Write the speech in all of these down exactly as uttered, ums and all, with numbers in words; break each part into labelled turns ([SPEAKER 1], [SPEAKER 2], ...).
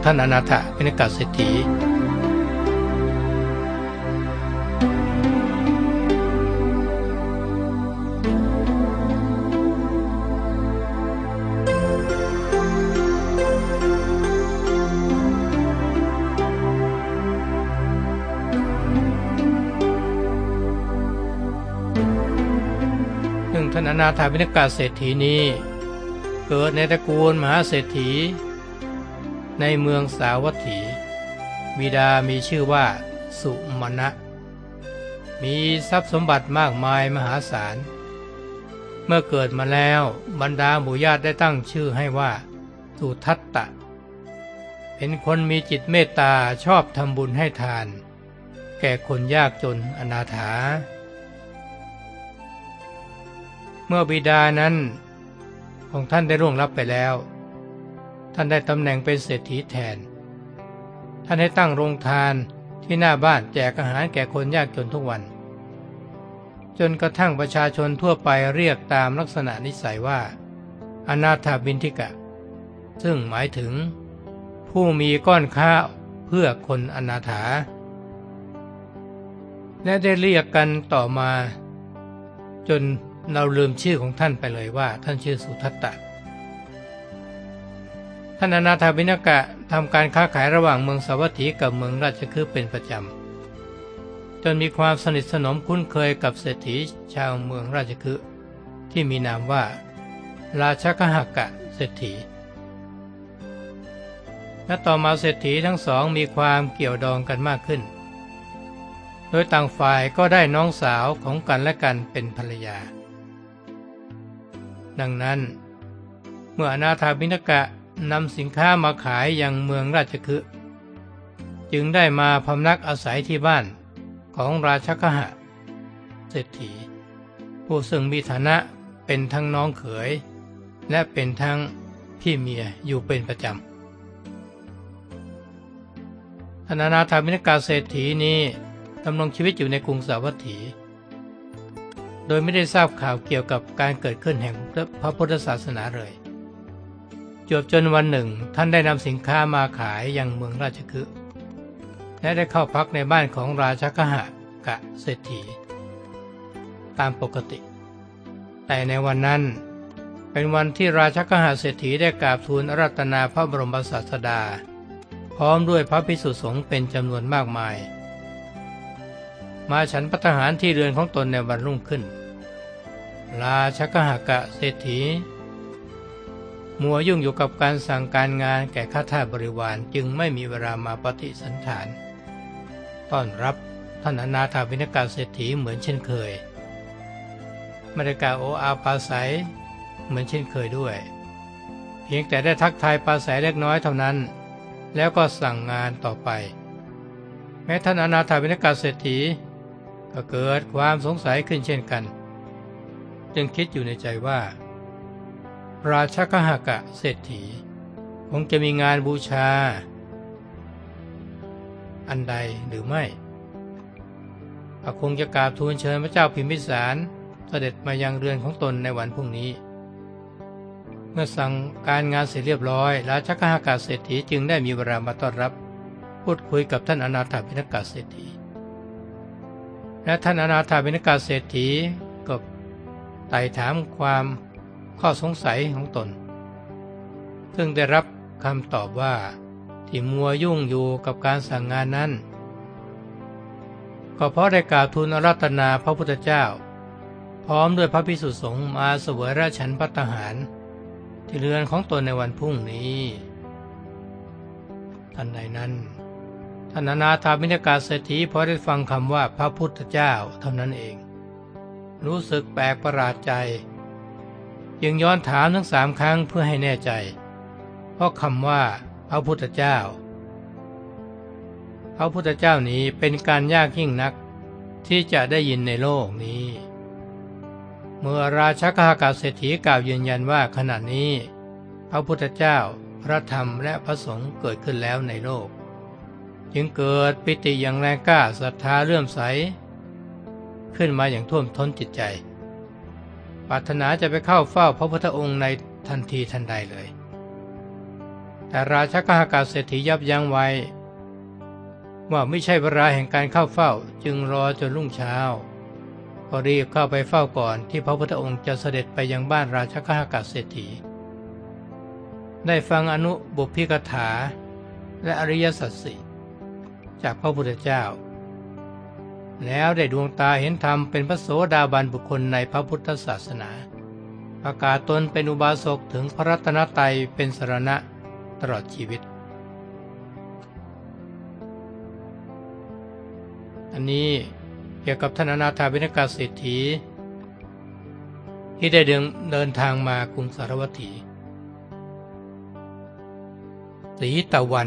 [SPEAKER 1] ท่านอนาถปิณกเศรษฐีซึ่งท่านอนาถปิณกเศรษฐีนี้เกิดในตระกูลมหาเศรษฐีในเมืองสาวัตถีบิดามีชื่อว่าสุมาณะมีทรัพย์สมบัติมากมายมหาศาลเมื่อเกิดมาแล้วบรรดาหมู่ญาติได้ตั้งชื่อให้ว่าสุทัตตะเป็นคนมีจิตเมตตาชอบทำบุญให้ทานแก่คนยากจนอนาถาเมื่อบิดานั้นของท่านได้ล่วงลับไปแล้วท่านได้ตำแหน่งเป็นเศรษฐีแทนท่านให้ตั้งโรงทานที่หน้าบ้านแจกอาหารแก่คนยากจนทุกวันจนกระทั่งประชาชนทั่วไปเรียกตามลักษณะนิสัยว่าอนาถบิณฑิกะซึ่งหมายถึงผู้มีก้อนข้าวเพื่อคนอนาถาและได้เรียกกันต่อมาจนเราลืมชื่อของท่านไปเลยว่าท่านชื่อสุทัตตะท่านอนาถบิณกะทำการค้าขายระหว่างเมืองสาวัตถีกับเมืองราชคฤห์เป็นประจำจนมีความสนิทสนมคุ้นเคยกับเศรษฐีชาวเมืองราชคฤห์ที่มีนามว่าราชคหกะเศรษฐีและต่อมาเศรษฐีทั้งสองมีความเกี่ยวดองกันมากขึ้นโดยต่างฝ่ายก็ได้น้องสาวของกันและกันเป็นภรรยาดังนั้นเมื่ออนาถบิณกะนำสินค้ามาขายยังเมืองราชคฤห์จึงได้มาพำนักอาศัยที่บ้านของราชคหะเศรษฐีผู้ซึ่งมีฐานะเป็นทั้งน้องเขยและเป็นทั้งพี่เมียอยู่เป็นประจำท่านอนาถบิณกะเศรษฐีนี้ดำรงชีวิตอยู่ในกรุงสาวัตถีโดยไม่ได้ทราบข่าวเกี่ยวกับการเกิดขึ้นแห่งพระพุทธศาสนาเลยจวบจนวันหนึ่งท่านได้นำสินค้ามาขายยังเมืองราชคฤห์และได้เข้าพักในบ้านของราชคหกะเศรษฐีตามปกติแต่ในวันนั้นเป็นวันที่ราชคหเศรษฐีได้กราบทูลอาราธนาพระบรมศาสดาพร้อมด้วยพระภิกษุสงฆ์เป็นจำนวนมากมายมาฉันภัตตาหารที่เรือนของตนในวันรุ่งขึ้นราชคหกะเศรษฐีมัวยุ่งอยู่กับการสั่งการงานแก่ข้าทาสบริวารจึงไม่มีเวลามาปฏิสันถานต้อนรับท่านอนาถบิณกะเศรษฐีเหมือนเช่นเคยไม่ได้กล่าวโออาปราศัยเหมือนเช่นเคยด้วยเพียงแต่ได้ทักทายปราศัยเล็กน้อยเท่านั้นแล้วก็สั่งงานต่อไปแม้ท่านอนาถบิณกะเศรษฐีก็เกิดความสงสัยขึ้นเช่นกันจึงคิดอยู่ในใจว่าราชคหกะเศรษฐีคงจะมีงานบูชาอันใดหรือไม่ก็คงจะกราบทูลเชิญพระเจ้าพิมพิสารเสด็จมายังเรือนของตนในวันพรุ่งนี้เมื่อสั่งการงานเสร็จเรียบร้อยราชคหกะเศรษฐีจึงได้มีเวลามาต้อนรับพูดคุยกับท่านอนาถบิณกะเศรษฐีและท่านอนาถบิณกะเศรษฐีก็ไต่ถามความข้อสงสัยของตนซึ่งได้รับคำตอบว่าที่มัวยุ่งอยู่กับการสั่งงานนั้นก็เพราะได้กราบทูลอาราธนาพระพุทธเจ้าพร้อมด้วยพระภิกษุสงฆ์มาเสวยราชฉันภัตตาหารที่เรือนของตนในวันพรุ่งนี้ทันใดนั้นท่านอนาถบิณกะเศรษฐีพอได้ฟังคำว่าพระพุทธเจ้าเท่านั้นเองรู้สึกแปลกประหลาดใจจึงย้อนถามทั้งสามครั้งเพื่อให้แน่ใจเพราะคำว่าพระพุทธเจ้าพระพุทธเจ้านี้เป็นการยากยิ่งนักที่จะได้ยินในโลกนี้เมื่อราชคหกะเศรษฐีกล่าวยืนยันว่าขณะนี้พระพุทธเจ้าพระธรรมและพระสงฆ์เกิดขึ้นแล้วในโลกจึงเกิดปิติอย่างแรงกล้าศรัทธาเลื่อมใสขึ้นมาอย่างท่วมท้นจิตใจปรารถนาจะไปเข้าเฝ้าพระพุทธองค์ในทันทีทันใดเลยแต่ราชกหากาเศรษฐียับยั้งไว้ว่าไม่ใช่เวลาแห่งการเข้าเฝ้าจึงรอจนรุ่งเช้าก็รีบเข้าไปเฝ้าก่อนที่พระพุทธองค์จะเสด็จไปยังบ้านราชกหากาเศรษฐีได้ฟังอนุบุพพิกถาและอริยสัจสี่จากพระพุทธเจ้าแล้วได้ดวงตาเห็นธรรมเป็นพระโสดาบันบุคคลในพระพุทธศาสนาประกาศตนเป็นอุบาสกถึงพระรัตนตรัยเป็นสรณะตลอดชีวิตอันนี้เกี่ยวกับท่านอนาถบิณกเศรษฐีที่ได้เดินทางมากรุงสาวัตถีสีตะวัน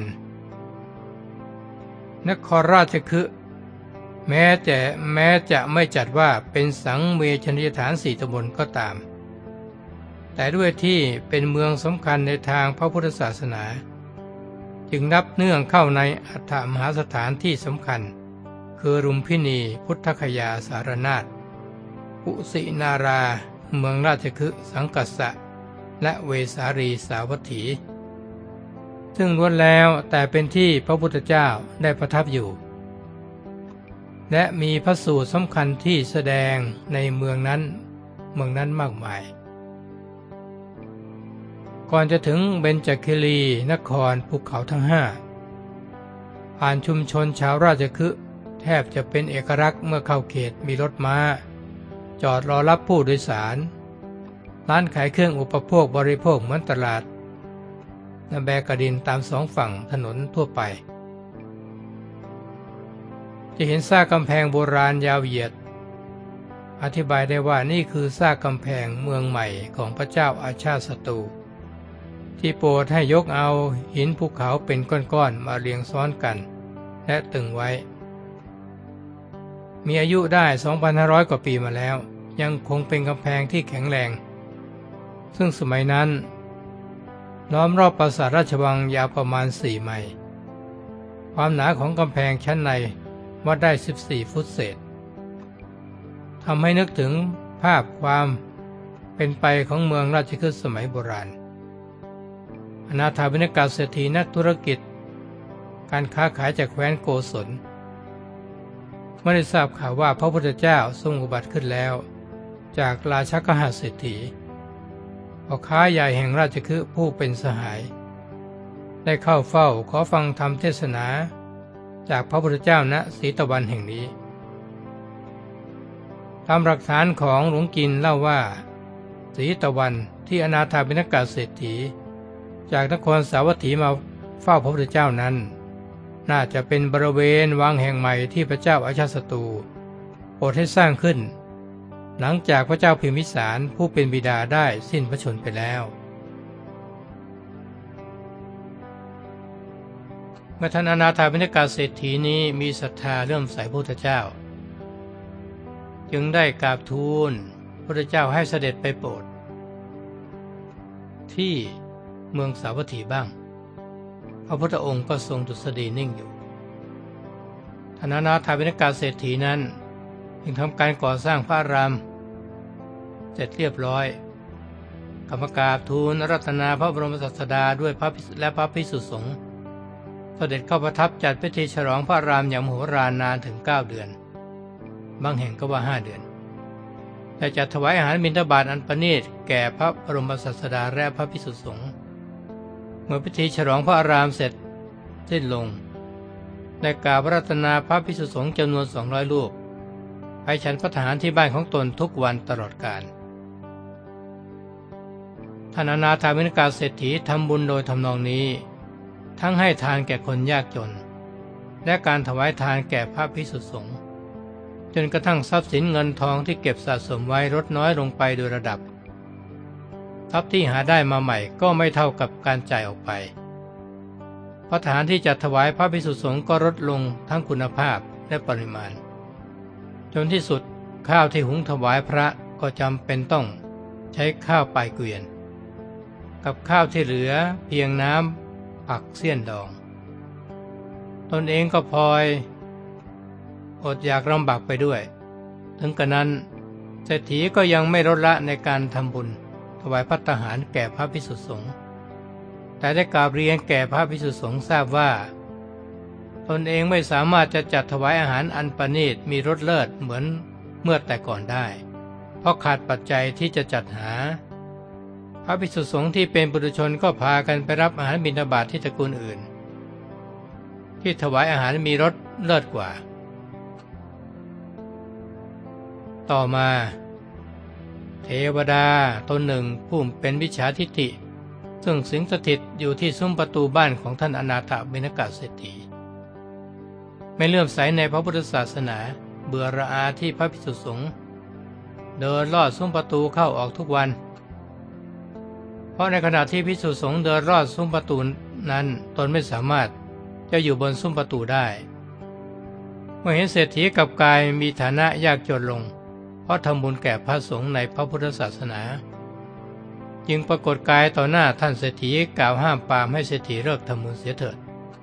[SPEAKER 1] นครราชคฤห์แม้จะแม้จะไม่จัดว่าเป็นสังเวชนียสถานสี่ตำบลก็ตามแต่ด้วยที่เป็นเมืองสำคัญในทางพระพุทธศาสนาจึงนับเนื่องเข้าในอัฏฐมหาสถานที่สำคัญคือรุมพินีพุทธคยาสารนาถอุสินาราเมืองราชคฤห์สังกัสสะและเวสาลีสาวัตถีซึ่งล้วนแล้วแต่เป็นที่พระพุทธเจ้าได้ประทับอยู่และมีพระสูตรสำคัญที่แสดงในเมืองนั้นเมืองนั้นมากมายก่อนจะถึงเบญจคิรีนครภูเขาทั้งห้าผ่านชุมชนชาวราชคฤห์แทบจะเป็นเอกลักษณ์เมื่อเข้าเขตมีรถม้าจอดรอรับผู้โดยสารร้านขายเครื่องอุปโภคบริโภคเหมือนตลาดและแบกดินตามสองฝั่งถนนทั่วไปจะเห็นซากกำแพงโบราณยาวเหยียดอธิบายได้ว่านี่คือซากกำแพงเมืองใหม่ของพระเจ้าอาชาติศัตรูที่โปรดให้ยกเอาหินภูเขาเป็นก้อนๆมาเรียงซ้อนกันและตึงไว้มีอายุได้ สองพันห้าร้อย กว่าปีมาแล้วยังคงเป็นกำแพงที่แข็งแรงซึ่งสมัยนั้นล้อมรอบปราสาทราชวังยาวประมาณสี่ไมล์ความหนาของกำแพงชั้นในวัดได้สิบสี่ฟุตเศษทำให้นึกถึงภาพความเป็นไปของเมืองราชคฤห์สมัยโบราณอนาถบิณกเศรษฐีนักธุรกิจการค้าขายจากแคว้นโกศลเมื่อได้ทราบข่าวว่าพระพุทธเจ้าทรงอุบัติขึ้นแล้วจากราชกหเศรษฐีพ่อค้าใหญ่แห่งราชคฤห์ผู้เป็นสหายได้เข้าเฝ้าขอฟังธรรมเทศนาจากพระพุทธเจ้าณสีตะวันแห่งนี้ตามหลักฐานของหลวงกินเล่าว่าสีตะวันที่อนาถบิณกเศรษฐีจากนครสาวัตถีมาเฝ้าพระพุทธเจ้านั้นน่าจะเป็นบริเวณวังแห่งใหม่ที่พระเจ้าอาชาติศัตรูโปรดให้สร้างขึ้นหลังจากพระเจ้าพิมพิสารผู้เป็นบิดาได้สิ้นพระชนม์ไปแล้วเมื่อท่านอนาถบิณกเศรษฐีนี้มีศรัทธาเลื่อมใสพระพุทธเจ้าจึงได้กราบทูลพระพุทธเจ้าให้เสด็จไปโปรดที่เมืองสาวัตถีบ้างพระพุทธองค์ก็ทรงดุษฎีนิ่งอยู่ท่านอนาถบิณกเศรษฐีนั้นจึงทำการก่อสร้างพระอารามเสร็จเรียบร้อยกรรมกราบทูลอาราธนาพระบรมศาสดาด้วยพระและพระภิกษุสงฆ์เสด็จเข้าประทับจัดพิธีฉลองพระอารามอย่างมโหฬารนานถึงเก้าเดือนบางแห่งก็ว่าห้าเดือนแต่จัดถวายอาหารบิณฑบาตอันประณีตแก่พระบรมศาสดาและพระภิกษุสงฆ์เมื่อพิธีฉลองพระอารามเสร็จสิ้นลงได้กราบอาราธนาพระภิกษุสงฆ์จำนวนสองร้อยรูปให้ฉันพระทหารที่บ้านของตนทุกวันตลอดกาลท่านอนาถบิณกเศรษฐีทำบุญโดยทำนองนี้ทั้งให้ทานแก่คนยากจนและการถวายทานแก่พระภิกษุสงฆ์จนกระทั่งทรัพย์สินเงินทองที่เก็บสะสมไว้ลดน้อยลงไปโดยระดับทรัพย์ที่หาได้มาใหม่ก็ไม่เท่ากับการจ่ายออกไปเพราะทานที่จัดถวายพระภิกษุสงฆ์ก็ลดลงทั้งคุณภาพและปริมาณจนที่สุดข้าวที่หุงถวายพระก็จำเป็นต้องใช้ข้าวปลายเกวียนกับข้าวที่เหลือเพียงน้ำผักเสี้ยนดองตนเองก็พลอยอดอยากลำบากไปด้วยถึงกระนั้นเศรษฐีก็ยังไม่ลดละในการทำบุญถวายภัตตาหารแก่พระภิกษุสงฆ์แต่แต่ได้กราบเรียนแก่พระภิกษุสงฆ์ทราบว่าตนเองไม่สามารถจะจัดถวายอาหารอันประณีตมีรสเลิศเหมือนเมื่อแต่ก่อนได้เพราะขาดปัจจัยที่จะจัดหาพระภิกษุสงฆ์ที่เป็นปุถุชนก็พากันไปรับอาหารบิณฑบาตที่ตระกูลอื่นที่ถวายอาหารมีรสเลิศกว่าต่อมาเทวดาตนหนึ่งผู้เป็นมิจฉาทิฏฐิซึ่งสิงสถิตอยู่ที่ซุ้มประตูบ้านของท่านอนาถบิณฑกเศรษฐีไม่เลื่อมใสในพระพุทธศาสนาเบื่อระอาที่พระภิกษุสงฆ์เดินลอดซุ้มประตูเข้าออกทุกวันเพราะในขณะที่ภิกษุสงฆ์เดินลอดซุ้มประตูนั้นตนไม่สามารถจะอยู่บนซุ้มประตูได้เมื่อเห็นเศรษฐีกับกายมีฐานะยากจนลงเพราะทำบุญแก่พระสงฆ์ในพระพุทธศาสนาจึงปรากฏกายต่อหน้าท่านเศรษฐีกล่าวห้ามปรามให้เศรษฐีเลิกทำบุญเสียเถิด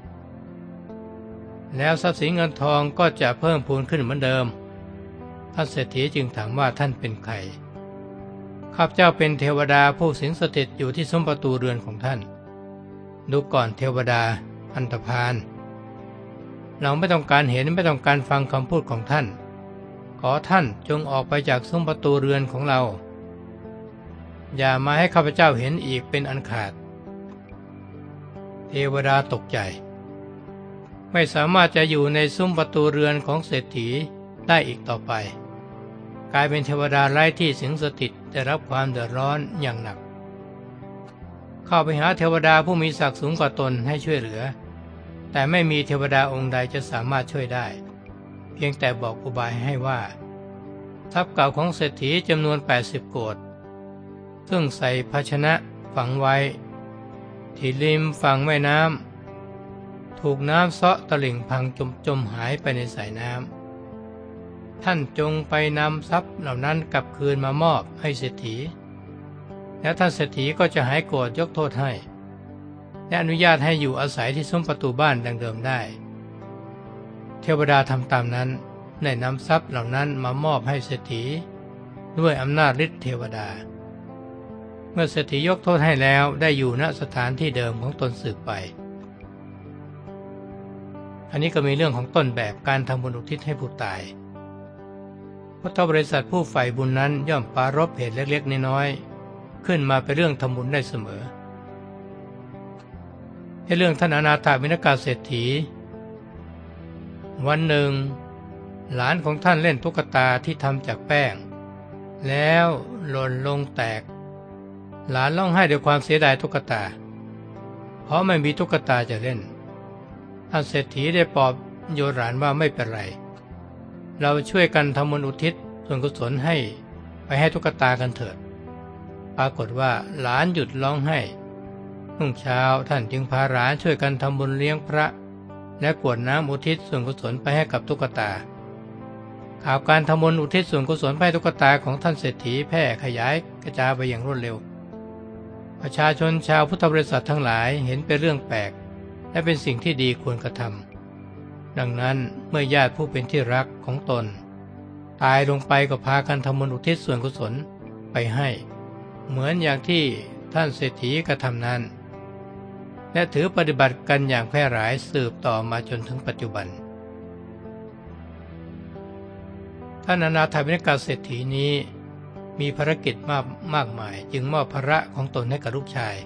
[SPEAKER 1] แล้วทรัพย์สินเงินทองก็จะเพิ่มพูนขึ้นเหมือนเดิมท่านเศรษฐีจึงถามว่าท่านเป็นใครข้าพเจ้าเป็นเทวดาผู้สิงสถิตอยู่ที่ซุ้มประตูเรือนของท่านดูก่อนเทวดาอันธพาลเราไม่ต้องการเห็นไม่ต้องการฟังคำพูดของท่านขอท่านจงออกไปจากซุ้มประตูเรือนของเราอย่ามาให้ข้าพเจ้าเห็นอีกเป็นอันขาดเทวดาตกใจไม่สามารถจะอยู่ในซุ้มประตูเรือนของเศรษฐีได้อีกต่อไปกลายเป็นเทวดาไร้ที่สิงสถิตได้รับความเดือดร้อนอย่างหนักเข้าไปหาเทวดาผู้มีศักดิ์สูงกว่าตนให้ช่วยเหลือแต่ไม่มีเทวดาองค์ใดจะสามารถช่วยได้เพียงแต่บอกอุบายให้ว่าทรัพย์เก่าของเศรษฐีจำนวนแปดสิบโกฏซึ่งใส่ภาชนะฝังไว้ที่ริมฝั่งแม่น้ำถูกน้ำเซาะตลิ่งพังจมจมหายไปในสายน้ำท่านจงไปนำทรัพย์เหล่านั้นกลับคืนมามอบให้เศรษฐีแล้วท่านเศรษฐีก็จะหายโกรธยกโทษให้และอนุญาตให้อยู่อาศัยที่ซุ้มประตูบ้านดังเดิมได้เทวดาทำตามนั้นได้นำทรัพย์เหล่านั้นมามอบให้เศรษฐีด้วยอำนาจฤทธิเทวดาเมื่อเศรษฐียกโทษให้แล้วได้อยู่ณสถานที่เดิมของตนสืบไปอันนี้ก็มีเรื่องของต้นแบบการทำบุญอุทิศให้ผู้ตายพุทธบริษัทผู้ใฝ่บุญนั้นย่อมปรารภเหตุเล็กๆน้อยๆขึ้นมาเป็นเรื่องทำบุญได้เสมอในเรื่องท่านอนาถบิณฑกเศรษฐีวันหนึ่งหลานของท่านเล่นตุ๊กตาที่ทำจากแป้งแล้วหล่นลงแตกหลานร้องไห้ด้วยความเสียดายตุ๊กตาเพราะไม่มีตุ๊กตาจะเล่นท่านเศรษฐีได้ปลอบโยนหลานว่าไม่เป็นไรเราช่วยกันทำบุญอุทิศส่วนกุศลให้ไปให้ตุ๊กตากันเถิดปรากฏว่าหลานหยุดร้องไห้รุ่งเช้าท่านจึงพาหลานช่วยกันทำบุญเลี้ยงพระและกรวดน้ำอุทิศส่วนกุศลไปให้กับตุ๊กตาข่าวการทำบุญอุทิศส่วนกุศลไปให้ตุ๊กตาของท่านเศรษฐีแพร่ขยายกระจายไปอย่างรวดเร็วประชาชนชาวพุทธบริษัททั้งหลายเห็นเป็นเรื่องแปลกและเป็นสิ่งที่ดีควรกระทำดังนั้นเมื่อญาติผู้เป็นที่รักของตนตายลงไปก็พากันทำบุญอุทิศส่วนกุศลไปให้เหมือนอย่างที่ท่านเศรษฐีกระทำนั้นและถือปฏิบัติกันอย่างแพร่หลายสืบต่อมาจนถึงปัจจุบันท่านอนาถบิณฑกเศรษฐีนี้มีภารกิจมากมากมายจึงมอบภาระของตนให้กับลูกชาย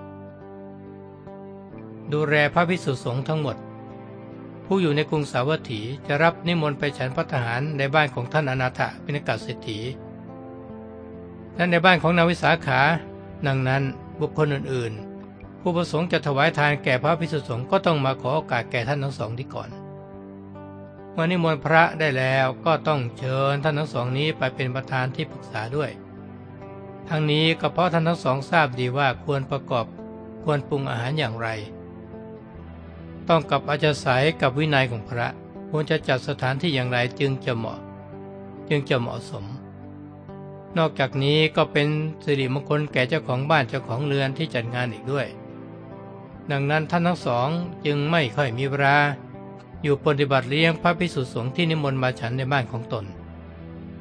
[SPEAKER 1] ดูแลพระภิกษุสงฆ์ทั้งหมดผู้อยู่ในกรุงสาวัตถีจะรับนิมนต์ไปฉันภัตตาหารในบ้านของท่านอนาถบิณฑกเศรษฐีและในบ้านของนางวิสาขาดังนั้นบุคคลอื่นๆผู้ประสงค์จะถวายทานแก่พระภิกษุสงฆ์ก็ต้องมาขอโอกาสแก่ท่านทั้งสองนี้ก่อนเมื่อนิมนต์พระได้แล้วก็ต้องเชิญท่านทั้งสองนี้ไปเป็นประธานที่ปรึกษาด้วยทั้งนี้ก็เพราะท่านทั้งสองทราบดีว่าควรประกอบควรปรุงอาหารอย่างไรต้องกับอาจารย์สายกับวินัยของพระควรจะจัดสถานที่อย่างไรจึงจะเหมาะจึงจะเหมาะสมนอกจากนี้ก็เป็นสิริมงคลแก่เจ้าของบ้านเจ้าของเรือนที่จัดงานอีกด้วยดังนั้นท่านทั้งสองจึงไม่ค่อยมีเวลาอยู่ปฏิบัติเลี้ยงพระภิกษุสงฆ์ที่นิมนต์มาฉันในบ้านของตน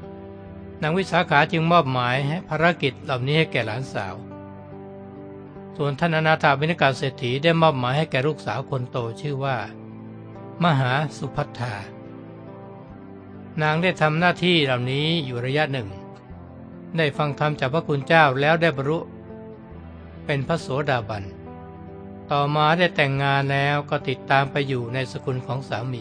[SPEAKER 1] นางวิสาขาจึงมอบหมายให้ภารกิจเหล่านี้ให้แก่หลานสาวส่วนท่านอนาถบิณกเศรษฐีได้มอบหมายให้แก่ลูกสาวคนโตชื่อว่ามหาสุภัทธานางได้ทำหน้าที่เหล่านี้อยู่ระยะหนึ่งได้ฟังธรรมจากพระคุณเจ้าแล้วได้บรรลุเป็นพระโสดาบันต่อมาได้แต่งงานแล้วก็ติดตามไปอยู่ในสกุลของสามี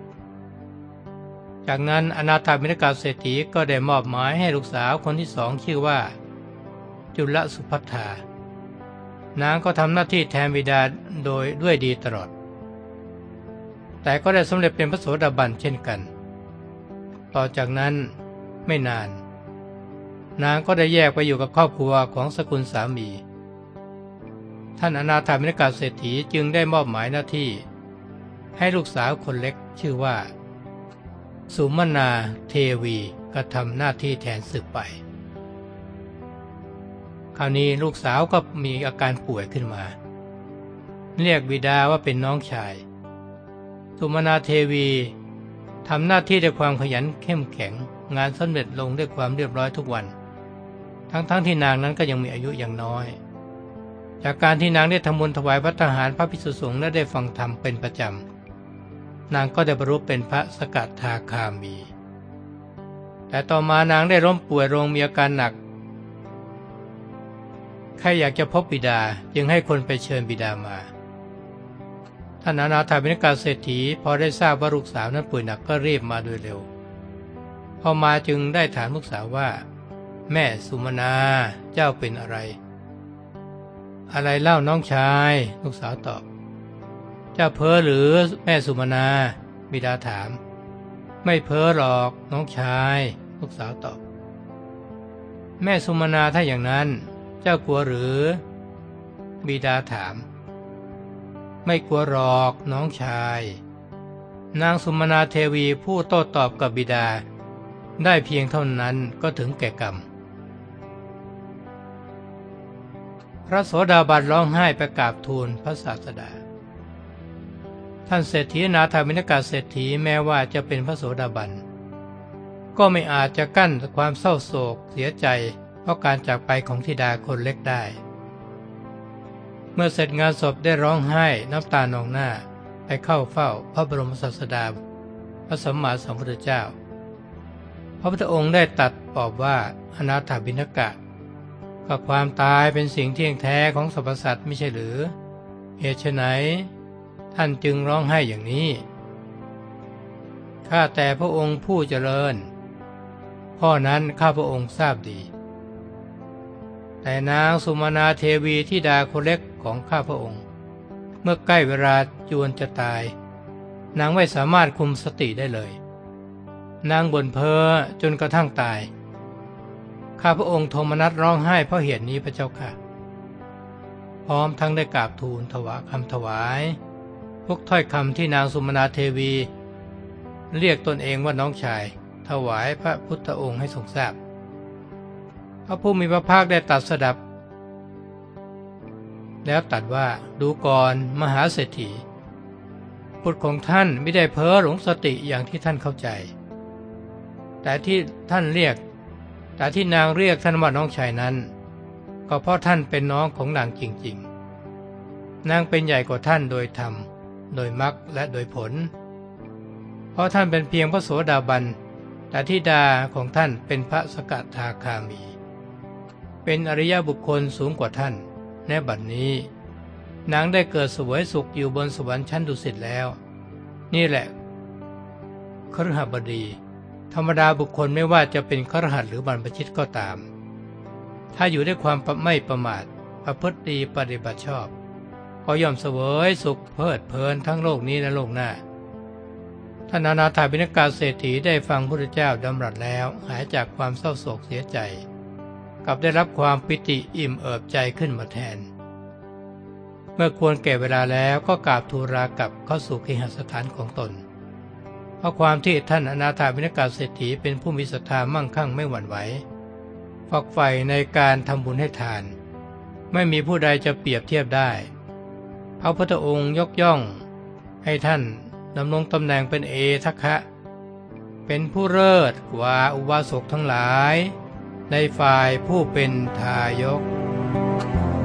[SPEAKER 1] จากนั้นอนาถบิณกเศรษฐีก็ได้มอบหมายให้ลูกสาวคนที่สองชื่อว่าจุลสุภัทธานางก็ทำหน้าที่แทนบิดาโดยด้วยดีตลอดแต่ก็ได้สำเร็จเป็นพระโสดาบันเช่นกันต่อจากนั้นไม่นานนางก็ได้แยกไปอยู่กับครอบครัวของสกุลสามีท่านอนาถบิณกเศรษฐีจึงได้มอบหมายหน้าที่ให้ลูกสาวคนเล็กชื่อว่าสุมนาเทวีกระทำหน้าที่แทนสืบไปคราวนี้ลูกสาวก็มีอาการป่วยขึ้นมาเรียกบิดาว่าเป็นน้องชายสุมนาเทวีทำหน้าที่ด้วยความขยันเข้มแข็งงานสำเร็จลงด้วยความเรียบร้อยทุกวันทั้งๆ ท, ที่นางนั้นก็ยังมีอายุอย่างน้อยจากการที่นางได้ทำบุญถวายภัตตาหารพระภิกษุสงฆ์และได้ฟังธรรมเป็นประจำนางก็ได้บรรลุเป็นพระสกทาคามีแต่ต่อมานางได้ล้มป่วยลงมีอาการหนักใครอยากจะพบบิดาจึงให้คนไปเชิญบิดามาท่านอนาถบิณกเศรษฐีพอได้ทราบว่าลูกสาวนั้นป่วยหนักก็รีบมาโดยเร็วพอมาจึงได้ถามลูกสาวว่าแม่สุมนาเจ้าเป็นอะไรอะไรเล่าน้องชายลูกสาวตอบเจ้าเพ้อหรือแม่สุมนาบิดาถามไม่เพ้อหรอกน้องชายลูกสาวตอบแม่สุมนาถ้าอย่างนั้นเจ้ากลัวหรือบิดาถามไม่กลัวหรอกน้องชายนางสุมนาเทวีผู้โต้ตอบกับบิดาได้เพียงเท่านั้นก็ถึงแก่กรรมพระโสดาบันร้องไห้ไปกราบทูลพระศาสดาท่านเศรษฐีอนาถบิณกเศรษฐีแม้ว่าจะเป็นพระโสดาบันก็ไม่อาจจะกั้นความเศร้าโศกเสียใจเพราะการจากไปของธิดาคนเล็กได้เมื่อเสร็จงานศพได้ร้องไห้น้ำตานองหน้าไปเข้าเฝ้าพระบรมศาสดาพระสัมมาสัมพุทธเจ้าพระพุทธองค์ได้ตรัสตอบว่าอนาถบิณกะก็ความตายเป็นสิ่งเที่ยงแท้ของสรรพสัตว์ไม่ใช่หรือเหตุไฉนท่านจึงร้องไห้อย่างนี้ข้าแต่พระองค์ผู้เจริญข้อนั้นข้าพระองค์ทราบดีแต่นางสุมนาเทวีธิดาคนเล็กของข้าพระองค์เมื่อใกล้เวลาจวนจะตายนางไม่สามารถคุมสติได้เลยนางบ่นเพ้อจนกระทั่งตายข้าพระองค์โทมนัสร้องไห้เพราะเหตุนี้พระเจ้าค่ะพร้อมทั้งได้กราบทูลถวายคำถวายทุกถ้อยคำที่นางสุมนาเทวีเรียกตนเองว่าน้องชายถวายพระพุทธองค์ให้ทรงทราบพระผู้มีพระภาคได้ตรัสดับแล้วตรัสว่าดูก่อนมหาเศรษฐีบุตรของท่านไม่ได้เพ้อหลงสติอย่างที่ท่านเข้าใจแต่ที่ท่านเรียกแต่ที่นางเรียกท่านว่าน้องชายนั้นก็เพราะท่านเป็นน้องของนางจริงๆนางเป็นใหญ่กว่าท่านโดยธรรมโดยมรรคและโดยผลเพราะท่านเป็นเพียงพระโสดาบันแต่ธิดาของท่านเป็นพระสกทาคามีเป็นอริยบุคคลสูงกว่าท่านในบัดนี้นางได้เกิดเสวยสุขอยู่บนสวรรค์ชั้นดุสิตแล้วนี่แหละคฤหบดีธรรมดาบุคคลไม่ว่าจะเป็นคฤหัสถ์หรือบรรพชิตก็ตามถ้าอยู่ด้วยความไม่ประมาทประพฤติดีปฏิบัติชอบก็ย่อมเสวยสุขเพลิดเพลินทั้งโลกนี้และโลกหน้าท่านอนาถบิณกเศรษฐีได้ฟังพระพุทธเจ้าดำรัสแล้วหายจากความเศร้าโศกเสียใจกลับได้รับความปิติอิ่มเอิบใจขึ้นมาแทนเมื่อควรแก่เวลาแล้วก็กราบทูลลากลับเข้าสู่เคหสถานของตนเพราะความที่ท่านอนาถบิณกเศรษฐีเป็นผู้มีศรัทธามั่งคั่งไม่หวั่นไหวฝักใฝ่ในการทำบุญให้ทานไม่มีผู้ใดจะเปรียบเทียบได้พระพุทธองค์ยกย่องให้ท่านดำรงตำแหน่งเป็นเอทัคคะเป็นผู้เลิศกว่าอุบาสกทั้งหลายในฝ่ายผู้เป็นทายก